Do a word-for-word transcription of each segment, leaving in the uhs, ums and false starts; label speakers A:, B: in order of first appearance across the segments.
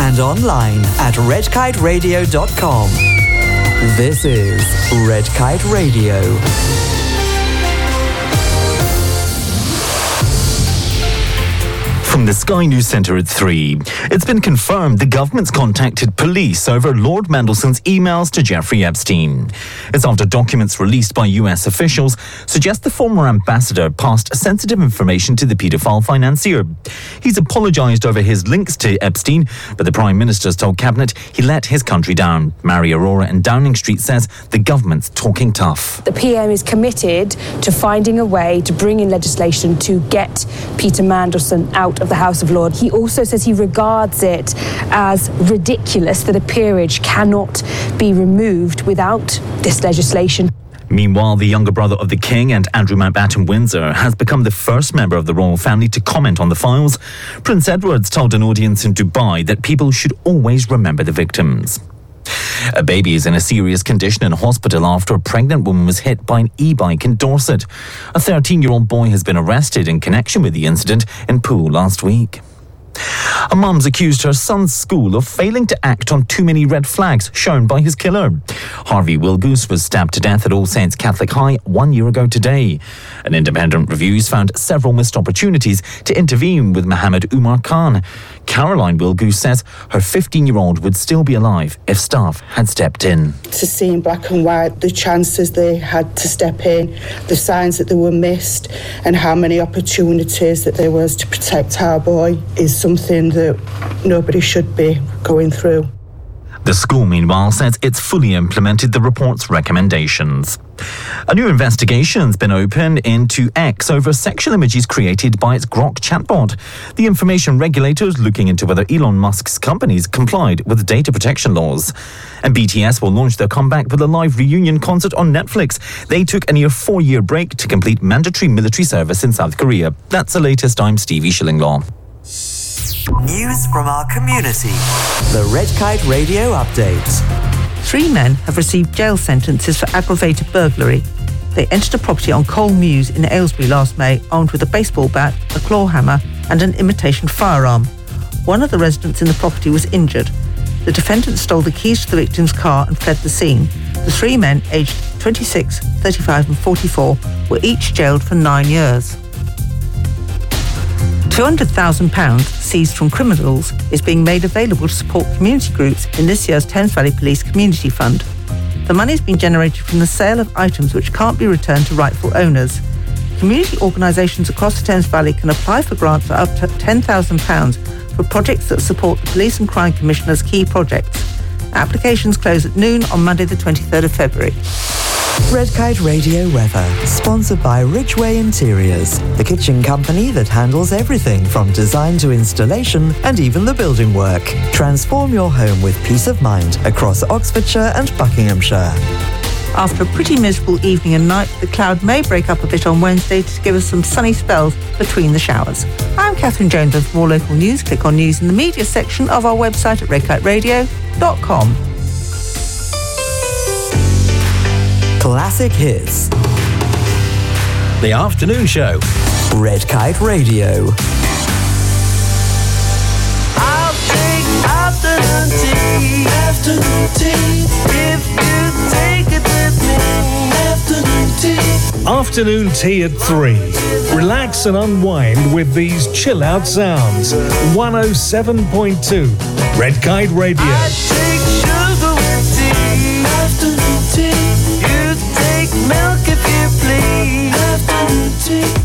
A: and online at red kite radio dot com. This is Red Kite Radio.
B: From the Sky News Centre at three. It's been confirmed the government's contacted police over Lord Mandelson's emails to Jeffrey Epstein. It's after documents released by U S officials suggest the former ambassador passed sensitive information to the paedophile financier. He's apologised over his links to Epstein, but the Prime Minister's told Cabinet he let his country down. Mary Aurora in Downing Street says the government's talking tough.
C: The P M is committed to finding a way to bring in legislation to get Peter Mandelson out of the House of Lords. He also says he regards it as ridiculous that a peerage cannot be removed without this legislation.
B: Meanwhile, the younger brother of the King and Andrew Mountbatten Windsor has become the first member of the royal family to comment on the files. Prince Edward's told an audience in Dubai that people should always remember the victims. A baby is in a serious condition in hospital after a pregnant woman was hit by an e-bike in Dorset. A thirteen-year-old boy has been arrested in connection with the incident in Poole last week. A mum's accused her son's school of failing to act on too many red flags shown by his killer. Harvey Wilgoose was stabbed to death at All Saints Catholic High one year ago today. An independent review found several missed opportunities to intervene with Mohammed Umar Khan. Caroline Wilgoose says her fifteen-year-old would still be alive if staff had stepped in.
D: To see in black and white the chances they had to step in, the signs that they were missed, and how many opportunities that there was to protect our boy is something that nobody should be going through.
B: The school, meanwhile, says it's fully implemented the report's recommendations. A new investigation's been opened into X over sexual images created by its Grok chatbot. The information regulator is looking into whether Elon Musk's companies complied with data protection laws. And B T S will launch their comeback with a live reunion concert on Netflix. They took a near four-year break to complete mandatory military service in South Korea. That's the latest. I'm Stevie Shillinglaw.
A: News from our community. The Red Kite Radio Update.
E: Three men have received jail sentences for aggravated burglary. They entered a property on Cole Mews in Aylesbury last May, armed with a baseball bat, a claw hammer and an imitation firearm. One of the residents in the property was injured. The defendants stole the keys to the victim's car and fled the scene. The three men, aged twenty-six, thirty-five and forty-four, were each jailed for nine years. two hundred thousand pounds seized from criminals is being made available to support community groups in this year's Thames Valley Police Community Fund. The money has been generated from the sale of items which can't be returned to rightful owners. Community organisations across the Thames Valley can apply for grants for up to ten thousand pounds for projects that support the Police and Crime Commissioner's key projects. Applications close at noon on Monday the twenty-third of February.
A: Red Kite Radio weather, sponsored by Ridgeway Interiors, the kitchen company that handles everything from design to installation and even the building work. Transform your home with peace of mind across Oxfordshire and Buckinghamshire.
E: After a pretty miserable evening and night, the cloud may break up a bit on Wednesday to give us some sunny spells between the showers. I'm Catherine Jones, and for more local news, click on News in the Media section of our website at red kite radio dot com.
A: Classic hits.
F: The Afternoon Show.
A: Red Kite Radio.
G: I'll take afternoon tea. Afternoon tea. If you take it with me. Afternoon tea.
H: Afternoon tea at three. Relax and unwind with these chill out sounds. one oh seven point two. Red Kite Radio.
G: I take sugar with tea. Afternoon tea. You take milk if you please. Afternoon tea.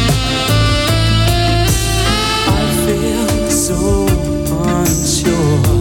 I: I feel so unsure.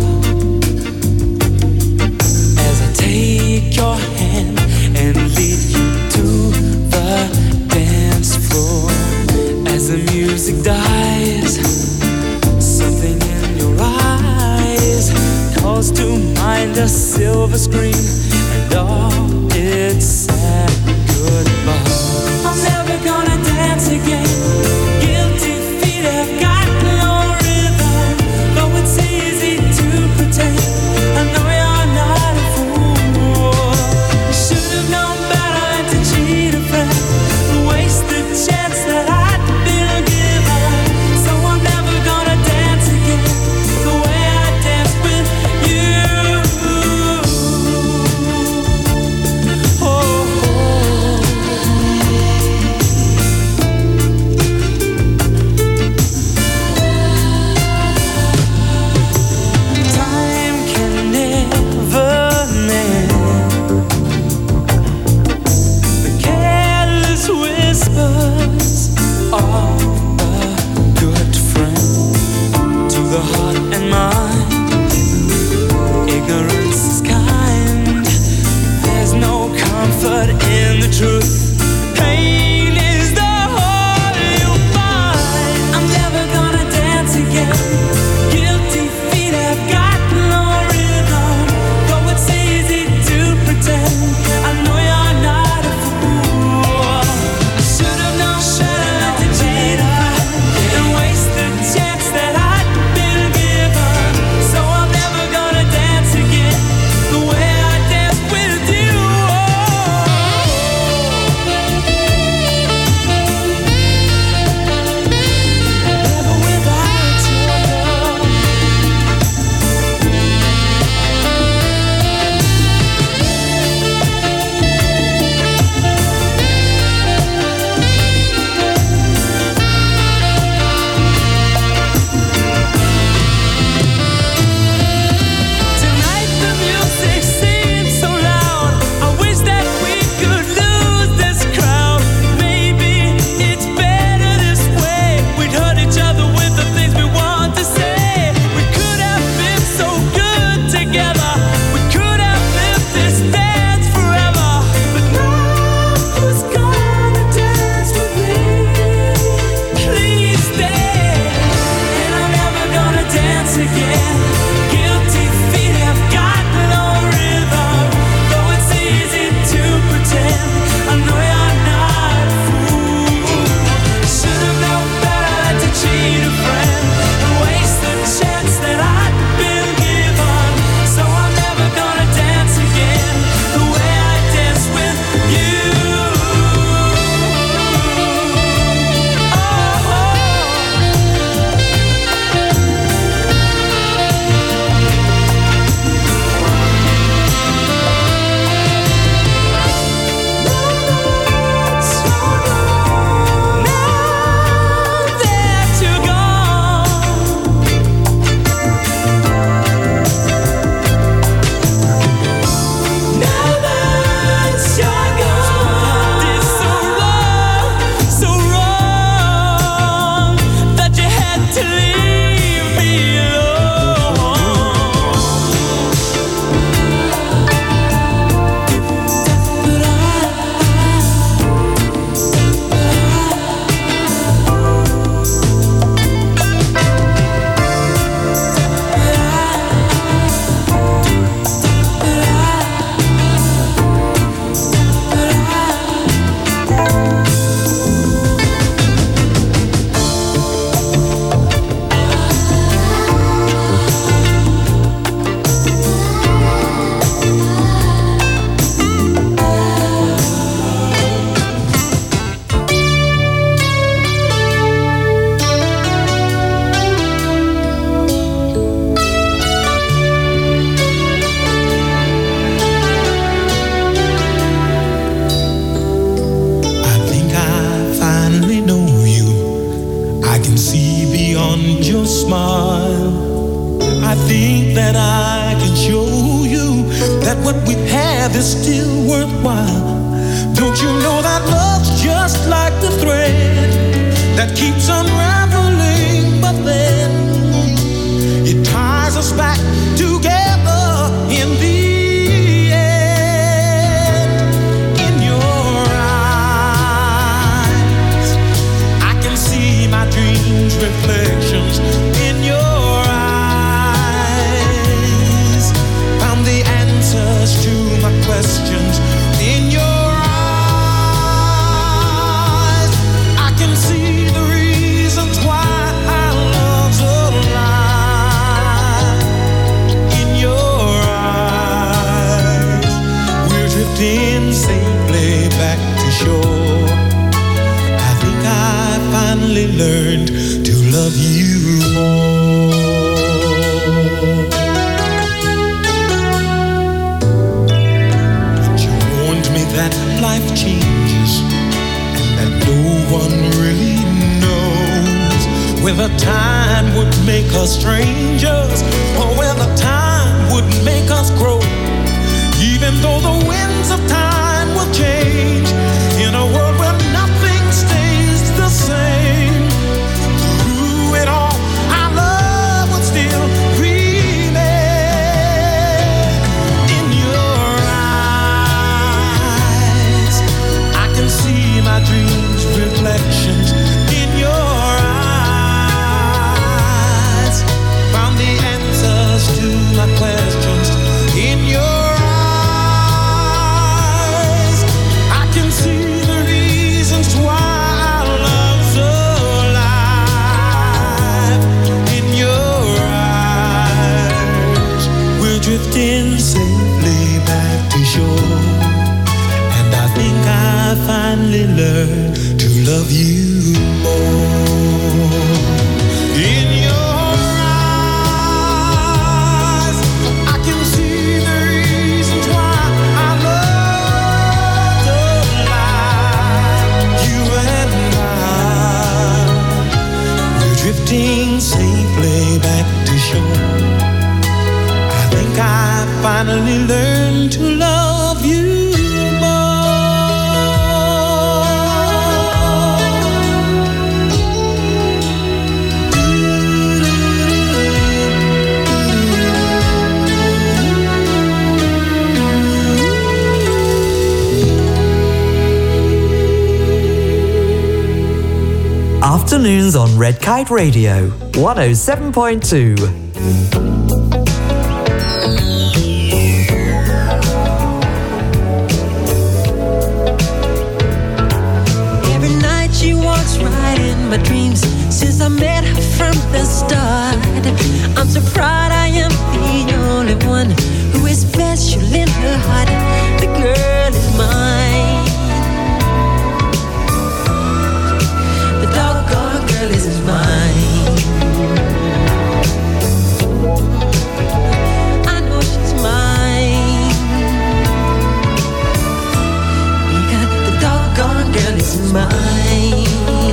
G: in the truth. Pain is the whole you'll find. I'm never gonna dance again. Guilty feet have got no rhythm. Though it's easy to pretend, I know you're not a fool. I should have known better than to cheat a friend and waste the chance that I'd been given. So I'm never gonna dance again the way I danced with you. Never without your love. Tonight the music seems so loud. I wish that we could lose this crowd. Maybe it's better this way. We'd hurt each other with the things we want to say. We could have been so good together. We could have lived this dance forever. But now who's gonna dance with me? Please stay. And I'm never gonna dance again. Guilty feet have got no rhythm. Though it's easy to pretend, I know you're not a fool. Should have known better than to cheat a friend and waste the chance that I'd been given. So I'm never gonna dance again the way I danced with you. Now that you're gone, now that you're gone, did so wrong, so wrong that you had to leave me
I: I think I finally know you. I can see beyond your smile. I think that I can show you that what we have is still worthwhile. Don't you know that love's just like the thread that keeps unraveling, but then it ties us back together in the end. In your eyes, I can see my dreams' reflections. In your eyes, found the answers to my questions. In your eyes, I can see the reasons why our love's alive. In your eyes, we're drifting safely back to shore. I think I finally learned to love you more. You warned me that life changes and that no one really knows whether time would make us strangers or whether time would make us grow. Even though the winds of time will change in a world where nothing stays the same, through it all, our love would still remain. In your eyes, finally learn to love you more. In your eyes, I can see the reasons why I love the life. You and I, we're drifting safely back to shore. I think I finally learned to love you
A: Afternoons on Red Kite Radio, one oh seven point two.
G: Every night she walks right in my dreams. Since I met her from the start, I'm so proud I am the only one who is special in her heart. The girl is mine. The doggone girl is mine. I know she's mine. Because the doggone girl is mine.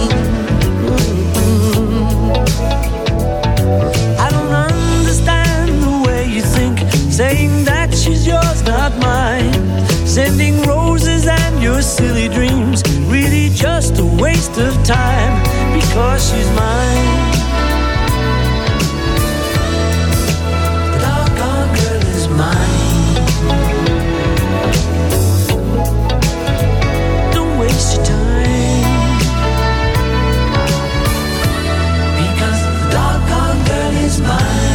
J: I don't understand the way you think, saying that she's yours, not mine. Sending roses and your silly dreams, really just a waste of time, because she's mine. The doggone girl is mine. Don't waste your time, because the doggone girl is mine.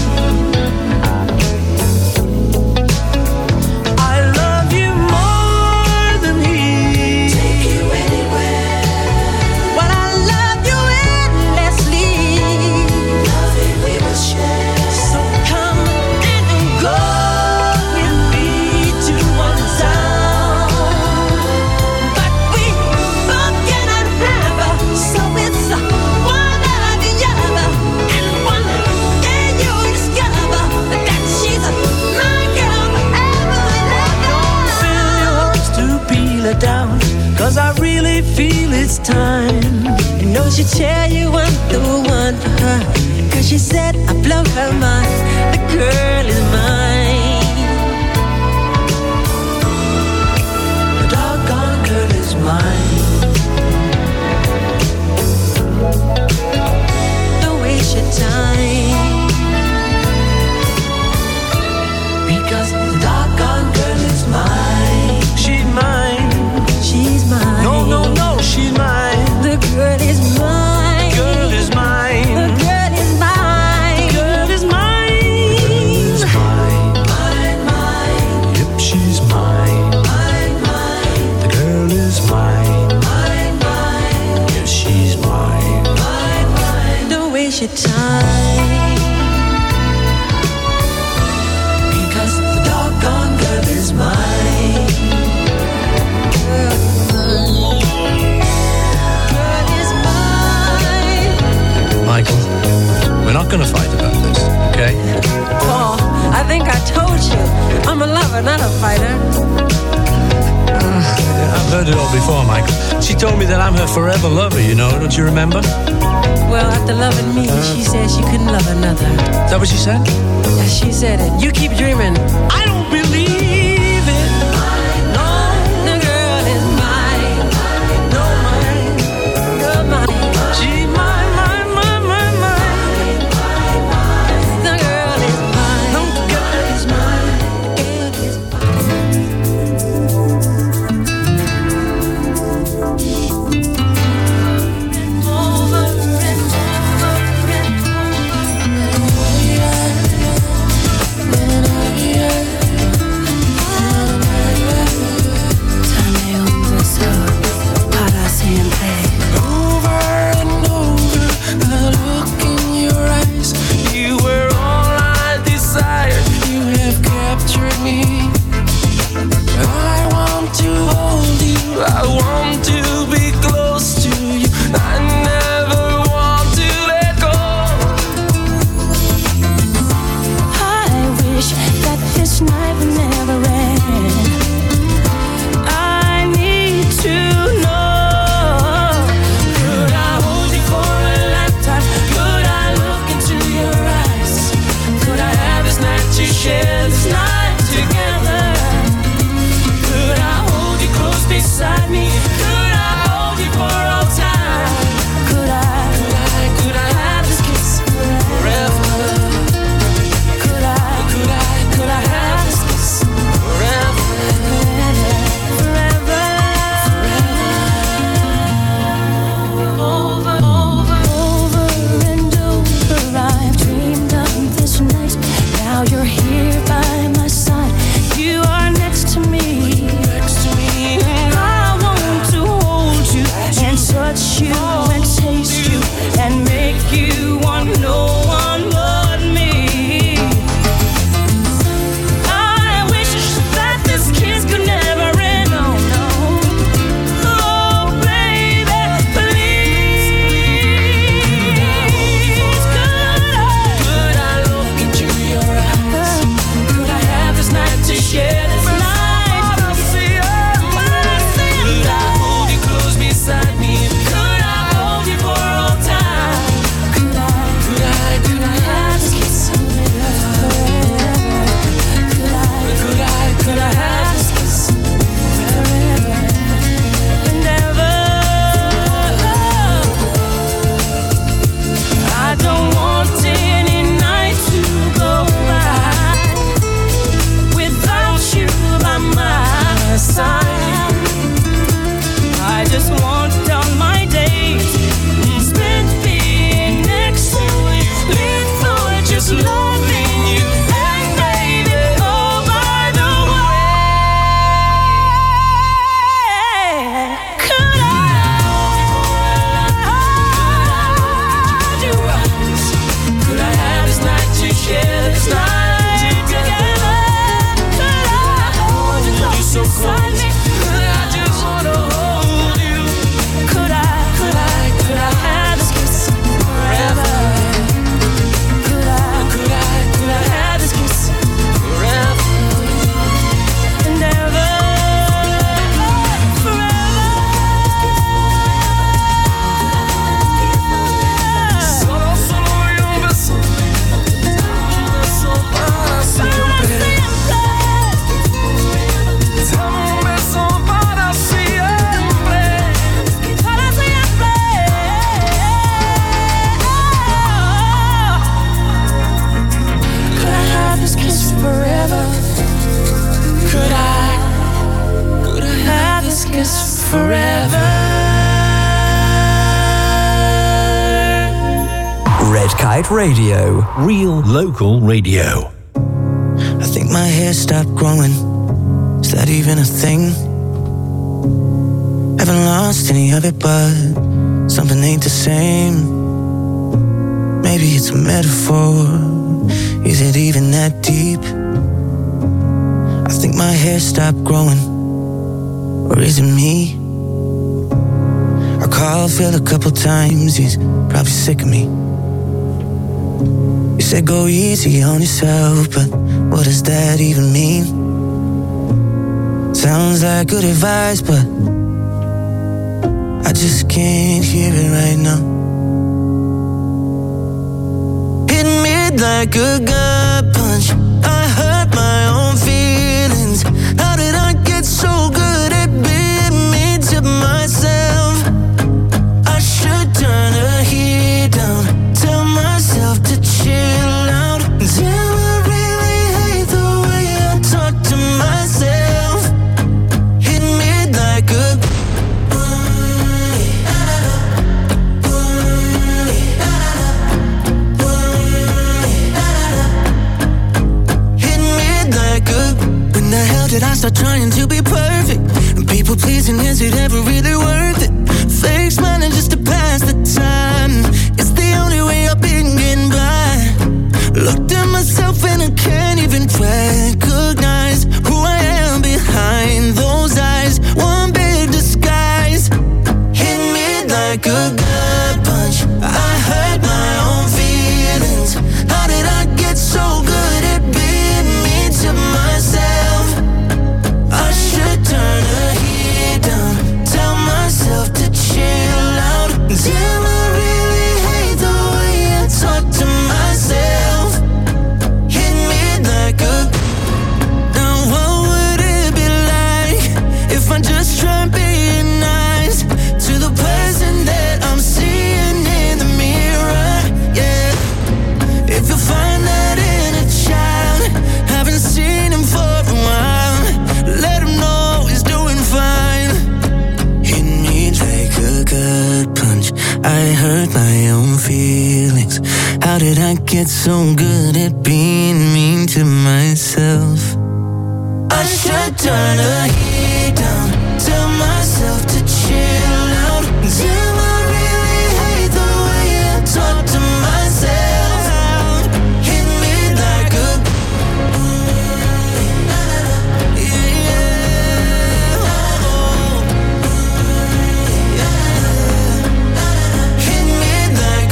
J: Down, cause I really feel it's time.
G: You know she'd tell you I'm the one for her, cause she said I blow her mind. The girl is mine.
J: The doggone girl is mine.
G: Don't waste your time,
J: because the doggone girl is mine. She's mine.
G: she's mine.
J: No, no, no, she's mine.
G: The girl is mine.
J: Girl is mine.
G: The girl is mine.
J: Girl is mine.
I: She's mine.
G: Mine, mine.
I: Yep, she's mine.
G: Mine, mine.
I: The girl is mine.
G: Mine, mine.
I: Yes, she's mine.
G: Mine, mine. Don't waste your time,
J: Because the doggone girl is mine.
G: girl is mine.
F: Michael, we're not going to fight about this, okay?
G: Paul, I think I told you, I'm a lover, not a fighter.
F: I've heard it all before, Michael. She told me that I'm her forever lover, you know, don't you remember?
G: Well, after loving me, she said she couldn't love another.
F: Is that what she said?
G: Yeah, she said it. You keep dreaming.
J: I don't believe it. No,
G: The girl is mine.
J: no, mine.
G: You're mine.
J: She's mine, mine, mine, mine, mine.
G: The girl is mine.
J: No, the girl is mine.
G: The girl is
J: forever.
A: Red Kite Radio.
K: Real local radio.
J: I think my hair stopped growing. Is that even a thing? Haven't lost any of it, but something ain't the same. Maybe it's a metaphor. Is it even that deep? I think my hair stopped growing. Or is it me? I called Phil a couple times. He's probably sick of me. You said go easy on yourself, but what does that even mean? Sounds like good advice, but I just can't hear it right now. Hit me like a gut punch. I hurt my own feelings. How did I get so good at being mean to myself? I should turn the heat down. Tell myself to chill out. Damn, I really hate the way I talk to myself. Hit me like a When the hell did I start trying to be perfect? And people pleasing, is it ever really worth it? Fake smiling just to pass the time. It's the only way I've been getting by. Looked at myself and I can't even recognize who I am behind those eyes. One big disguise. Hit me like a gut punch. I hurt my own feelings. How did I get so good at being mean to myself? I should turn the heat down. Tell myself to chill out. Damn, I really hate the way I talk to myself. Hit me like a. Now what would it be like if I just try being nice to the person that I'm seeing in the mirror? Yeah. If you find that in a child, haven't seen him for a while, let him know he's doing fine. Hit me like a gut punch. I hurt my own feelings. How did I get so good at being mean to myself? I should turn the heat down. Tell myself to chill out. Damn, I really hate the way I talk to myself. Hit me like a. Hit me like a.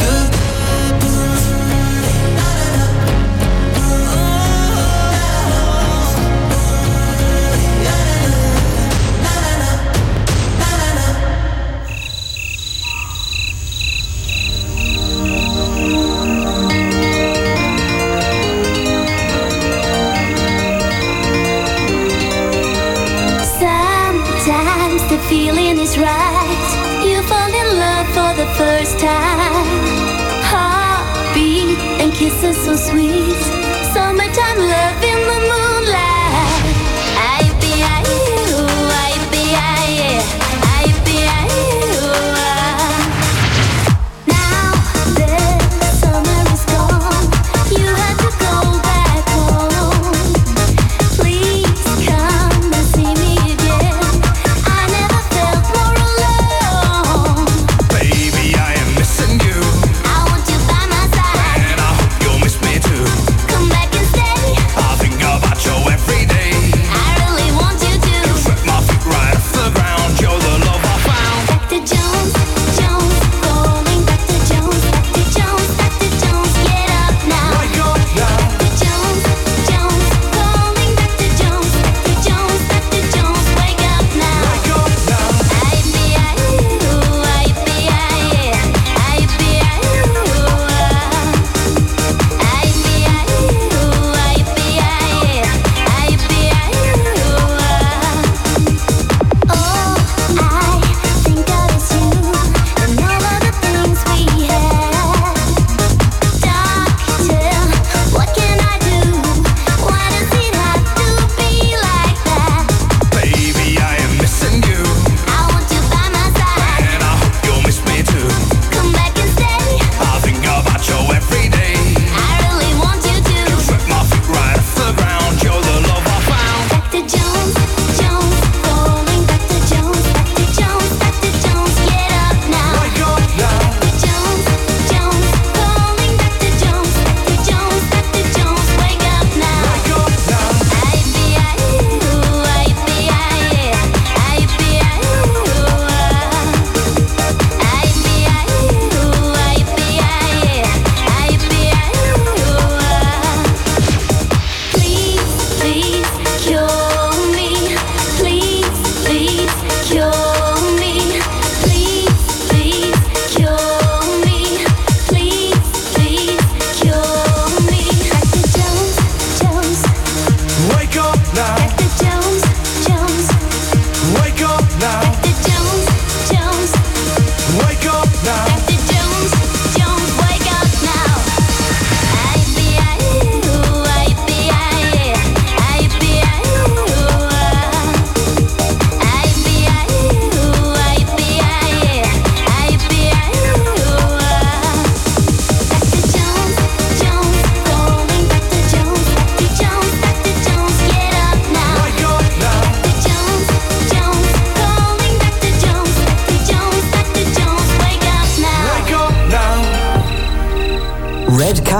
L: Sometimes the feeling is right. You fall in love for the first time. Heartbeat and kisses so sweet. Summertime love in the moonlight. I be I you, I be I yeah. I be I you. Now the summer is gone. You have to go back home. Please come and see me again. I never felt more alone.
I: Baby, I am missing you.
L: I want you by my side.
I: And I hope you'll miss me too.
L: Come back and stay.
I: I think about your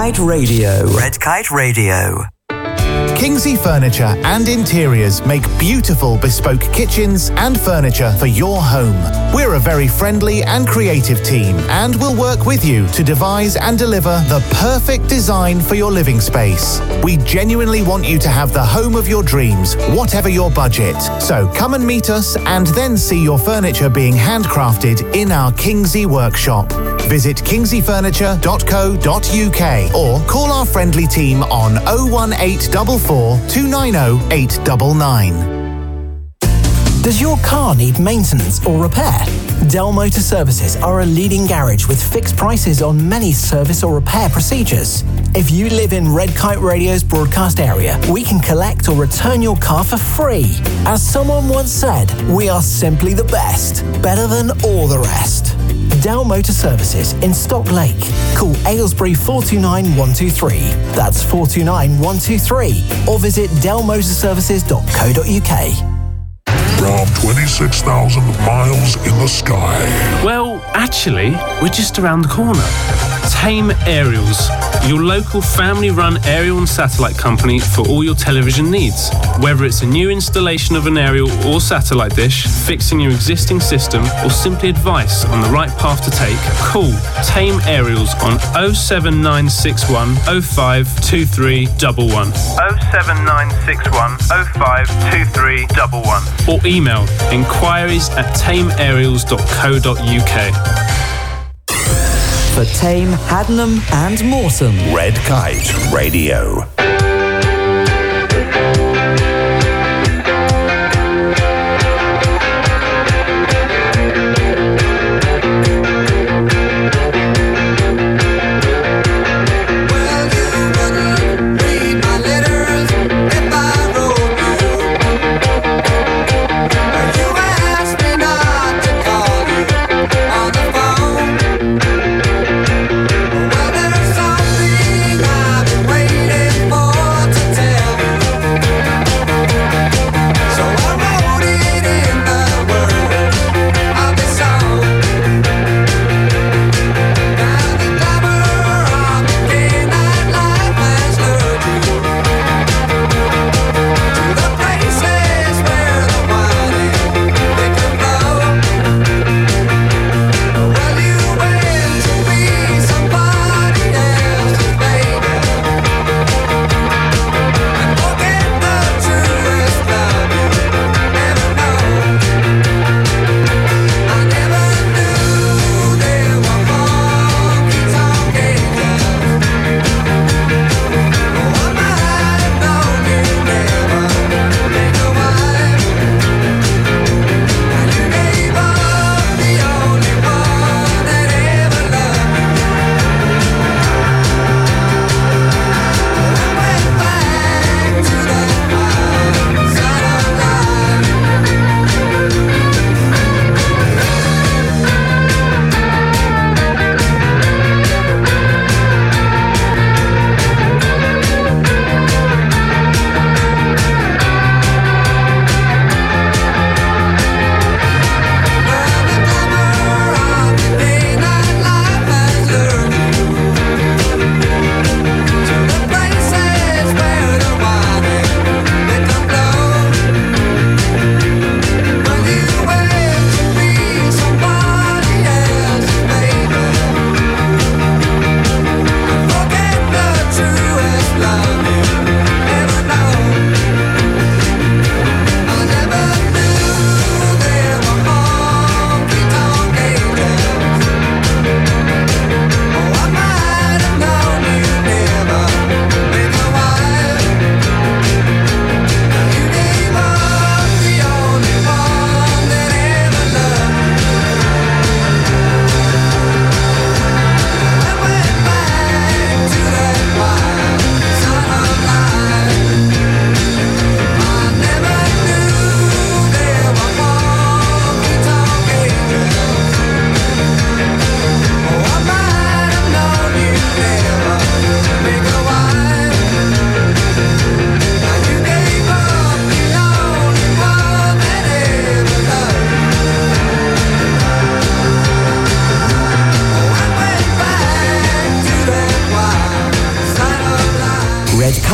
A: Kite Radio. Red Kite Radio.
M: Kingsley Furniture and Interiors make beautiful bespoke kitchens and furniture for your home. We're a very friendly and creative team and will work with you to devise and deliver the perfect design for your living space. We genuinely want you to have the home of your dreams, whatever your budget. So come and meet us and then see your furniture being handcrafted in our Kingsley workshop. Visit kingsley furniture dot co dot uk or call our friendly team on oh one eight four four, two nine oh, eight nine nine.
N: Does your car need maintenance or repair? Dell Motor Services are a leading garage with fixed prices on many service or repair procedures. If you live in Red Kite Radio's broadcast area, we can collect or return your car for free. As someone once said, we are simply the best, better than all the rest. Dell Motor Services in Stock Lake. Call Aylesbury four two nine, one two three. That's four two nine, one two three. Or visit dell motor services dot co dot uk.
O: From twenty-six thousand miles in the sky.
P: Well, actually, we're just around the corner. Tame Aerials, your local family-run aerial and satellite company for all your television needs. Whether it's a new installation of an aerial or satellite dish, fixing your existing system, or simply advice on the right path to take, call Tame Aerials on oh seven nine six one, oh five two three one one. oh seven nine six one, oh five two three one one. Or email inquiries at tame aerials dot co dot uk.
A: For Tame, Haddenham and Morecambe.
K: Red Kite Radio.
G: Something I've been waiting for.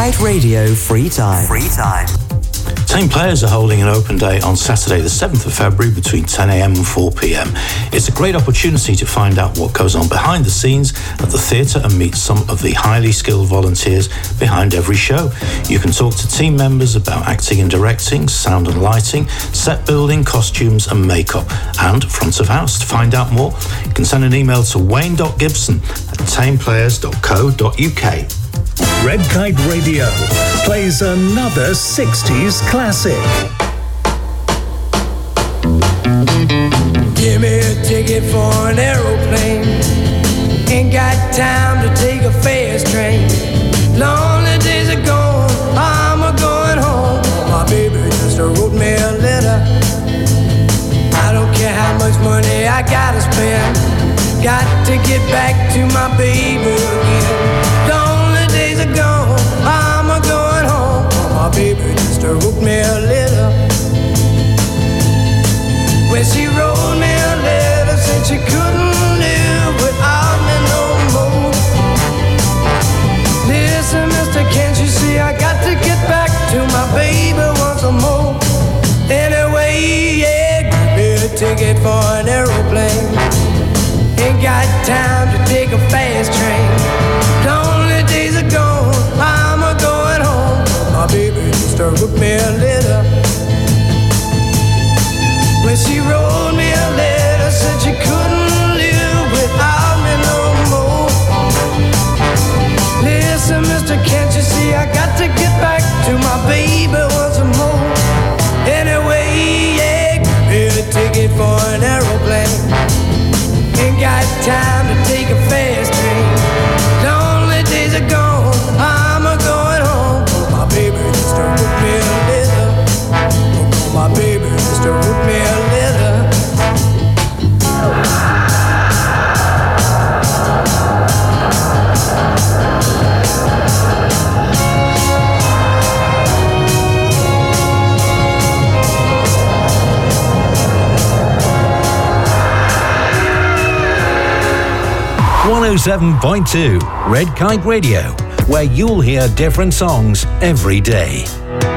A: Kite Radio Free Time. Free Time.
Q: Tame Players are holding an open day on Saturday the seventh of February between ten a m and four p m. It's a great opportunity to find out what goes on behind the scenes at the theatre and meet some of the highly skilled volunteers behind every show. You can talk to team members about acting and directing, sound and lighting, set building, costumes and makeup, and front of house. To find out more, you can send an email to wayne dot gibson at tame players dot co dot u k.
H: Red Kite Radio plays another sixties classic.
J: Give me a ticket for an aeroplane. Ain't got time to take a fast train. Lonely days are gone, I'm a going home. My baby just wrote me a letter. I don't care how much money I gotta spend. Got to get back to my baby again. Lonely days are gone, I'm a going home. My baby just wrote me a letter. When she wrote me a letter, said she couldn't live without me no more. Listen, mister, can't you see I got to get back to my baby once more. Anyway, yeah, give me a ticket for an aeroplane. Ain't got time to take a fast train. Lonely days are gone, I'm a going home. My baby just wrote me a letter. When she wrote me a letter, said she couldn't live without me no more. Listen, mister, can't you see I got to get back to my baby once more. Anyway, yeah, give me a ticket for an aeroplane. Ain't got time to take a fast train. Lonely days are gone, I'm a going home. My baby just wrote me a letter. My baby just wrote me a letter.
R: one oh seven point two Red Kite Radio, where you'll hear different songs every day.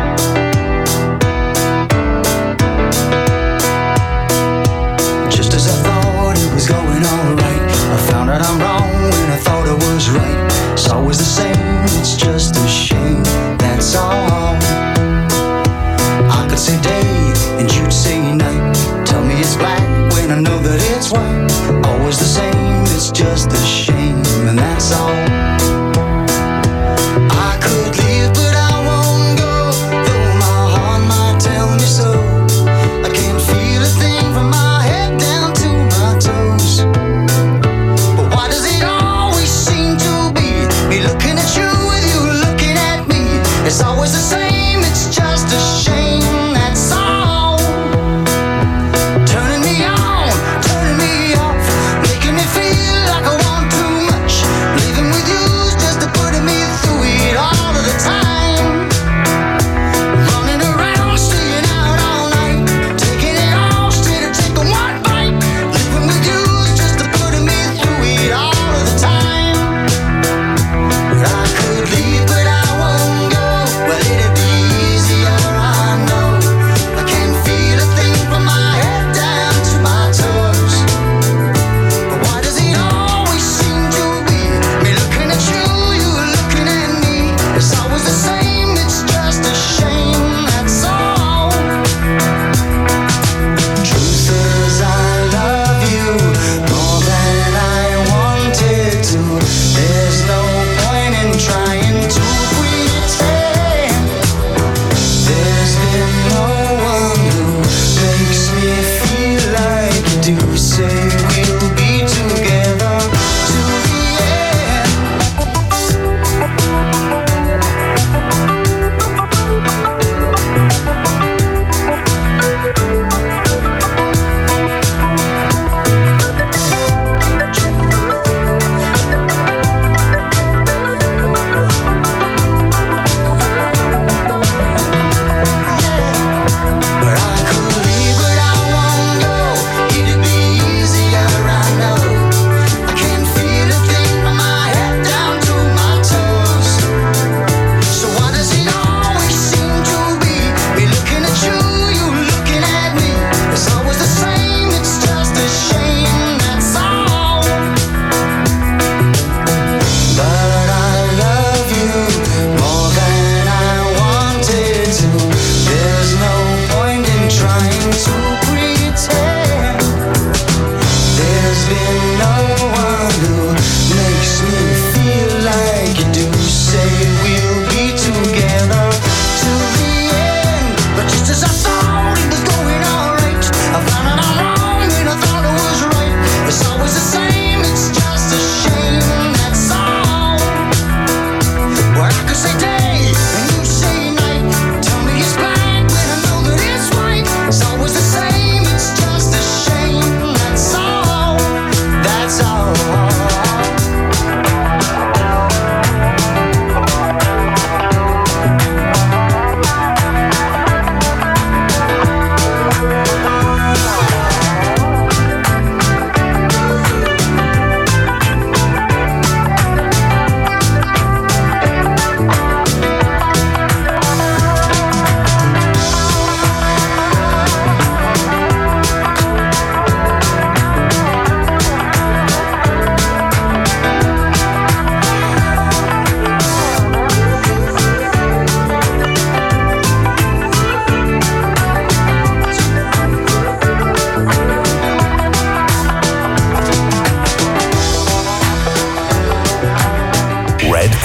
S: Just as I thought it was going alright, I found out I'm wrong when I thought I was right. It's always the same, it's just a shame, that's all. I could say day and you'd say night. Tell me it's black when I know that it's white. Always the same, it's just a shame, and that's all. I could leave, but I won't go. Though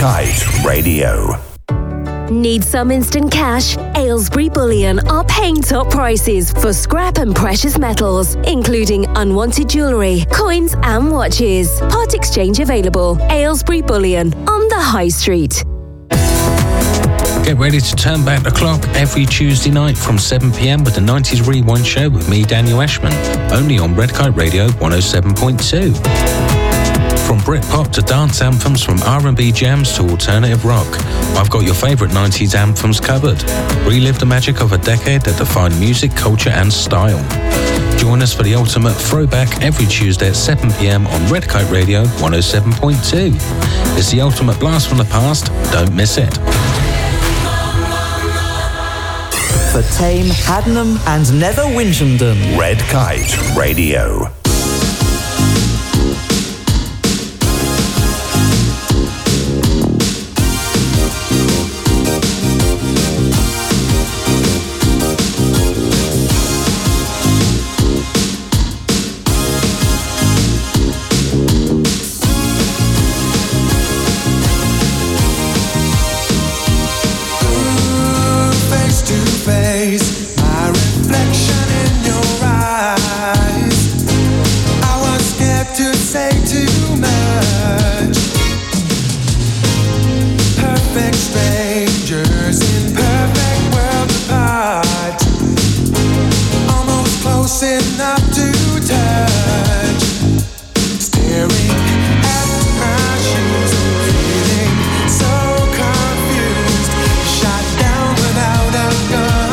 K: Kite Radio.
T: Need some instant cash? Aylesbury Bullion are paying top prices for scrap and precious metals, including unwanted jewellery, coins and watches. Part exchange available. Aylesbury Bullion on the High Street.
U: Get ready to turn back the clock every Tuesday night from seven p.m. with the nineties Rewind Show with me, Daniel Ashman, only on Red Kite Radio one oh seven point two. From Britpop to dance anthems, from R and B jams to alternative rock, I've got your favourite nineties anthems covered. Relive the magic of a decade that defined music, culture and style. Join us for the ultimate throwback every Tuesday at seven p.m. on Red Kite Radio one oh seven point two. It's the ultimate blast from the past. Don't miss it.
A: For Tame, Haddenham and Nether Winchendon.
K: Red Kite Radio.
I: My reflection in your eyes. I was scared to say too much. Perfect strangers in perfect worlds apart. Almost close enough to touch. Staring at my shoes, feeling so confused. Shot down without a gun.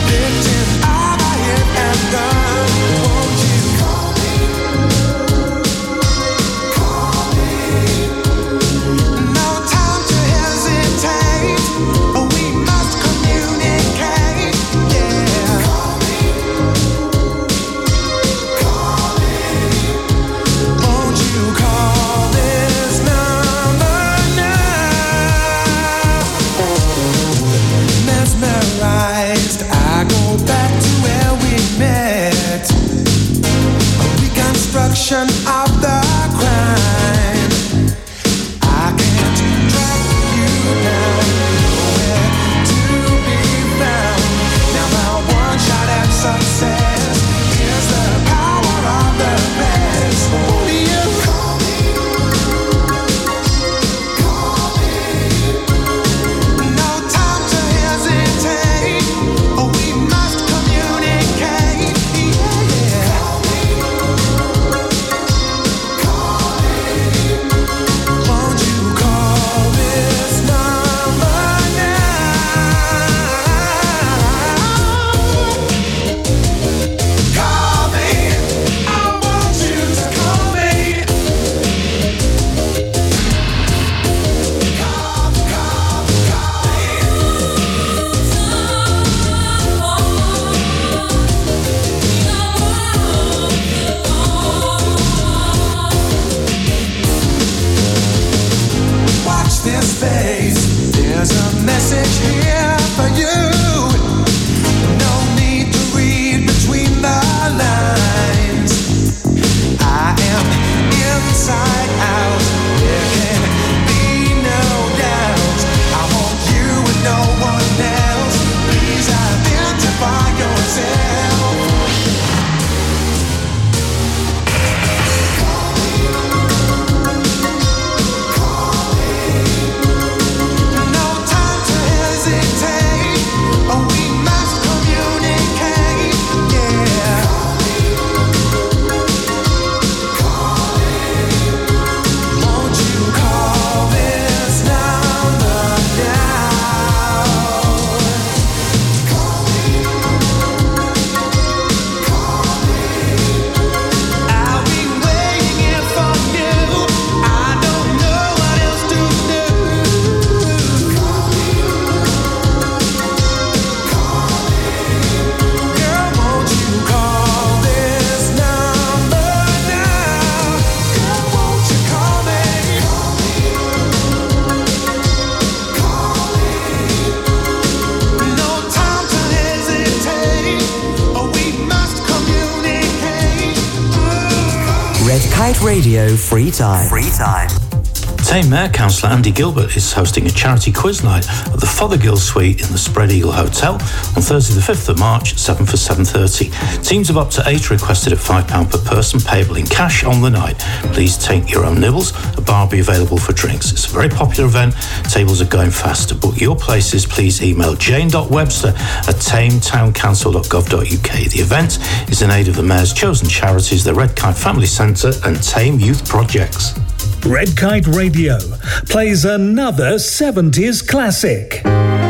I: Of the crime, I can't track you down, nowhere to be found. Now my one shot at success is the power of the best. Who do you call me? Call me. No time to hesitate. Oh, we must communicate. Yeah, yeah. Call me. This face, there's a message here for you. No need to read between the lines. I am inside out. There can be no doubt. I want you and no one else. Please identify yourself.
A: Red Kite Radio Free Time. Free Time.
Q: Tame Mayor Councillor Andy Gilbert is hosting a charity quiz night at the Fothergill Suite in the Spread Eagle Hotel on Thursday the fifth of March, seven for seven thirty. Teams of up to eight are requested at five pounds per person, payable in cash on the night. Please take your own nibbles. A bar will be available for drinks. It's a very popular event. Tables are going fast. To book your places, please email jane.webster at tametowncouncil dot gov dot uk. The event is in aid of the Mayor's chosen charities, the Red Kite Family Centre and Tame Youth Projects.
H: Red Kite Radio plays another seventies classic.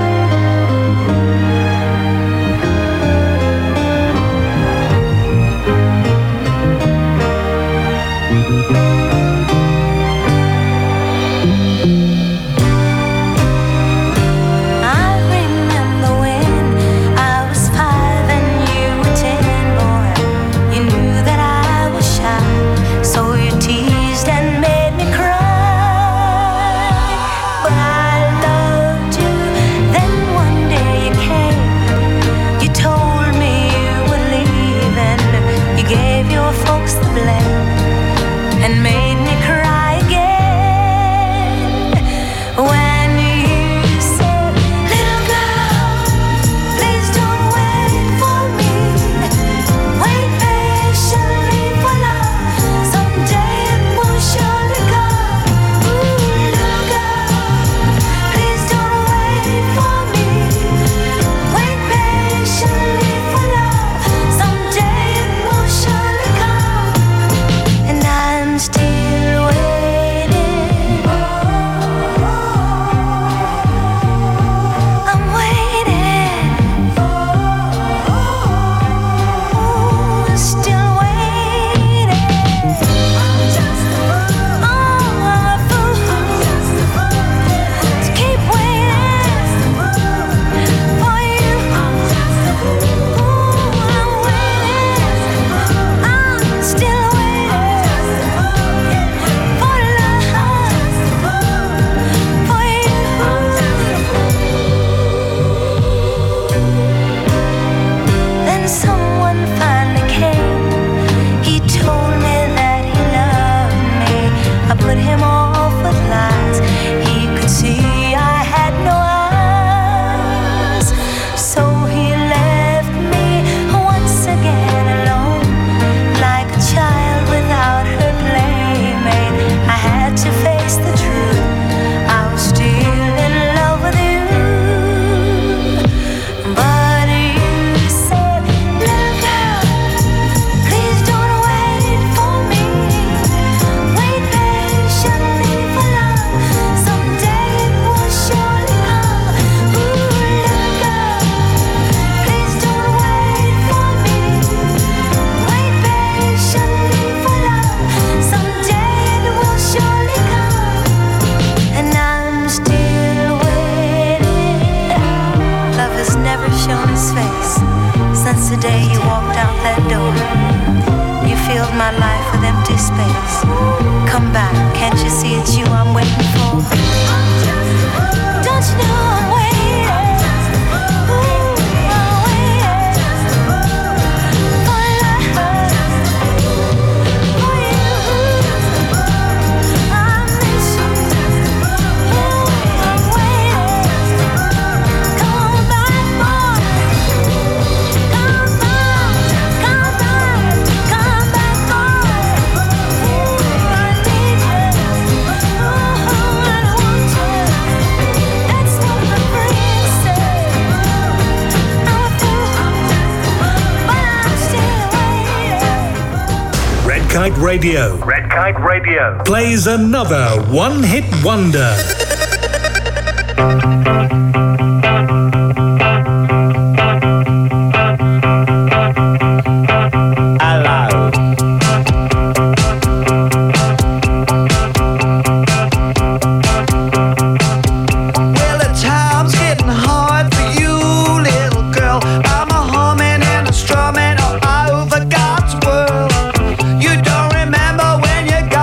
H: Radio.
C: Red Kite Radio
H: plays another one-hit wonder.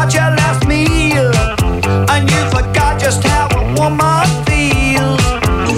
C: just how a woman feels.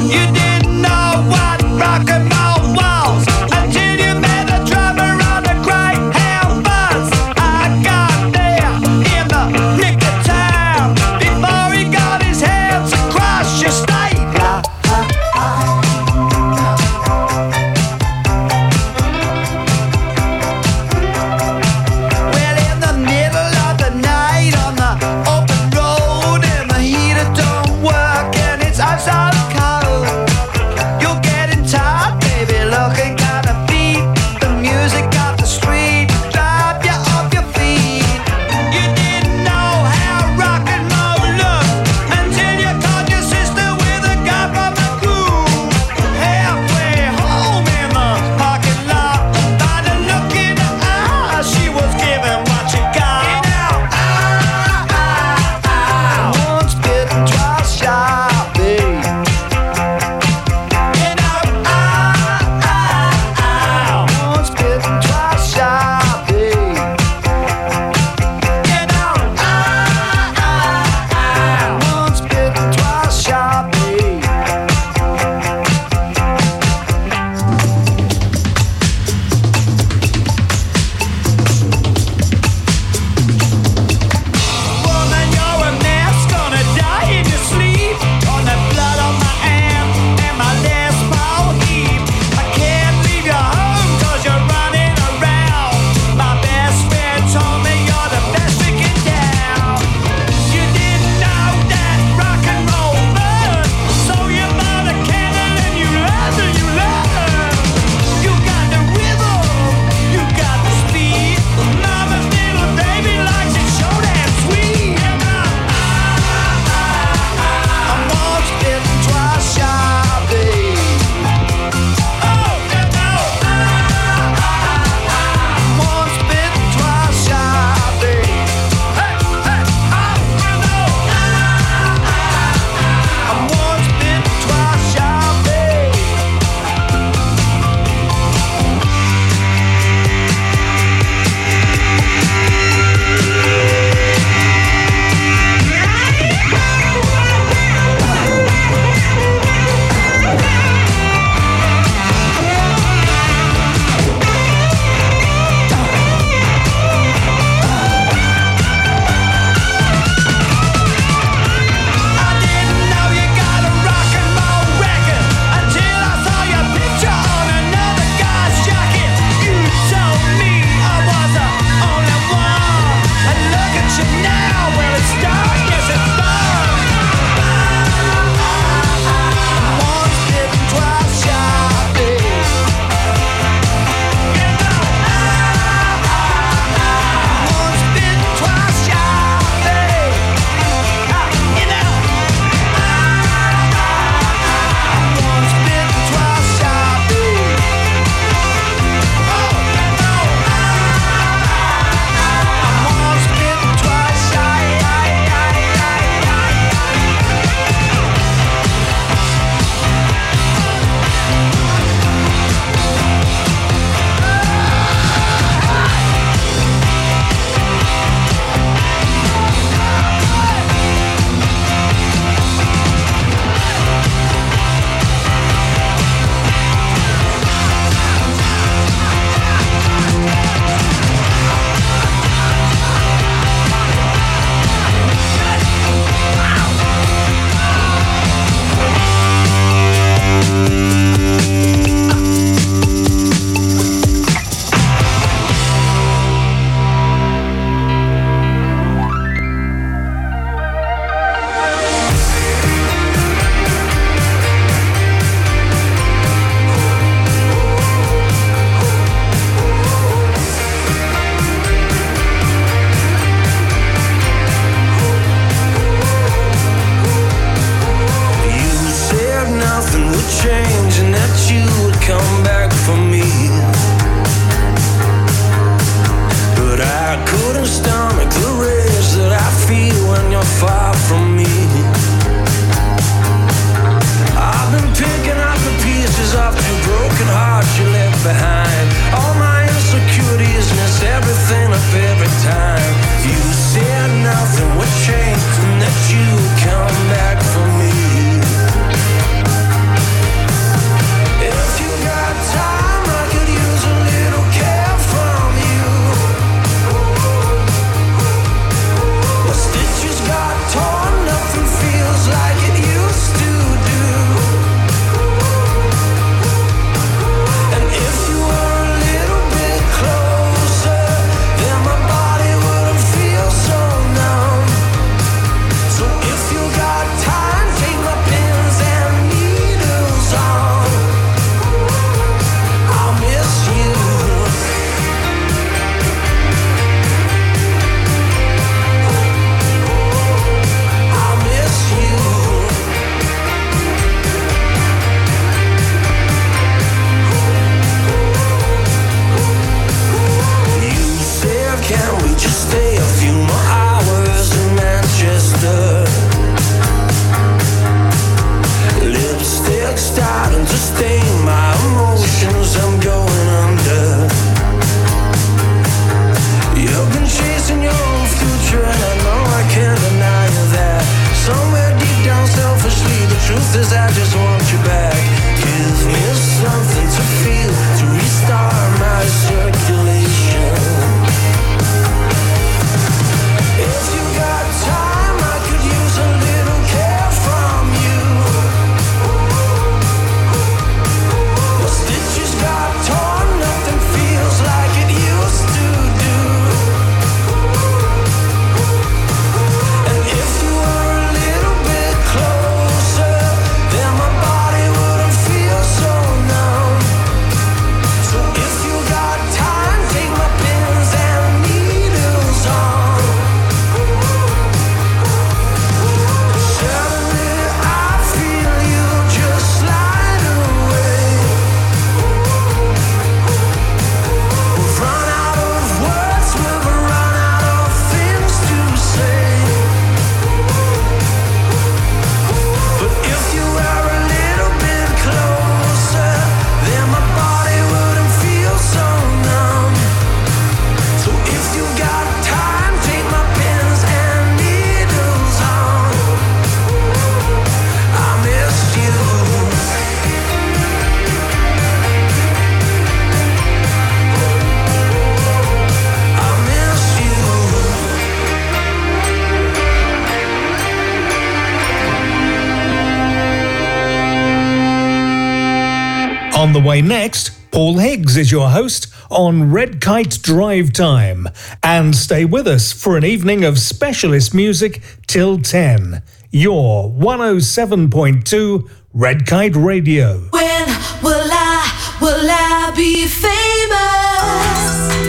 H: the way next, Paul Higgs is your host on Red Kite Drive Time. And stay with us for an evening of specialist music till ten. Your one oh seven point two Red Kite Radio.
G: When will I, will I be famous?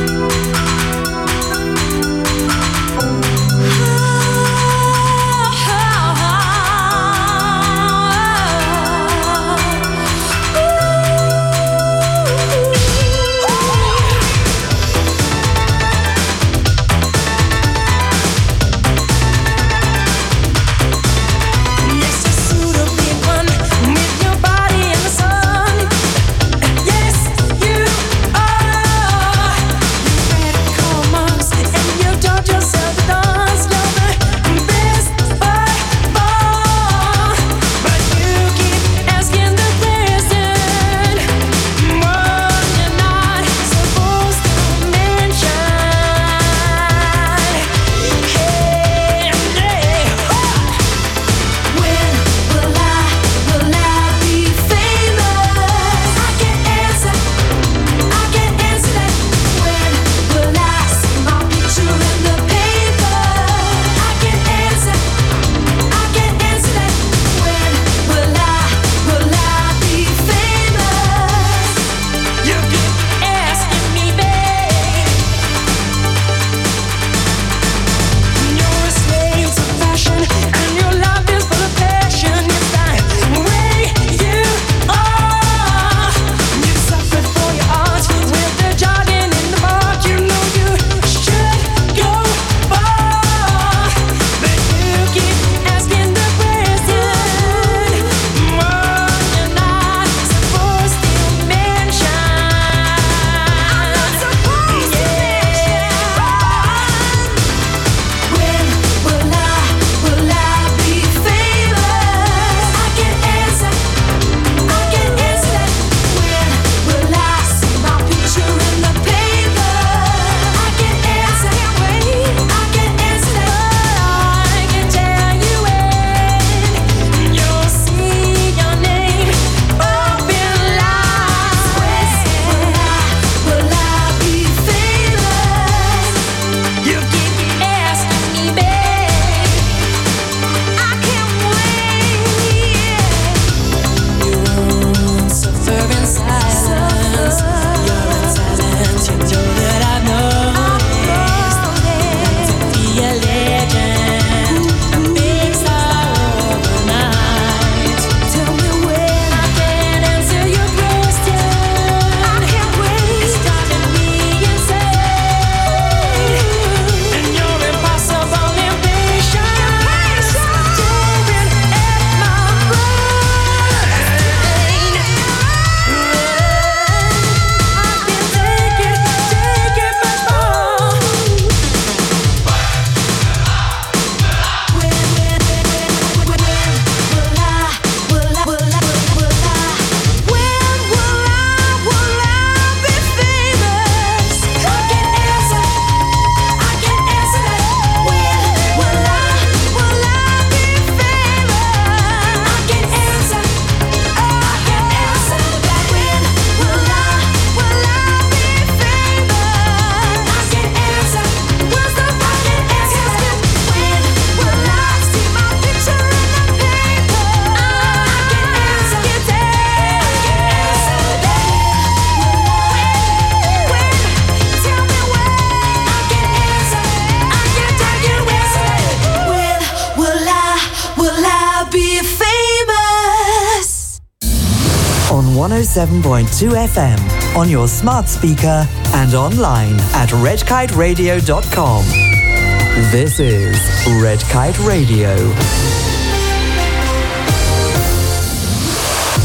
A: one oh seven point two F M, on your smart speaker and online at red kite radio dot com. This is Red Kite Radio.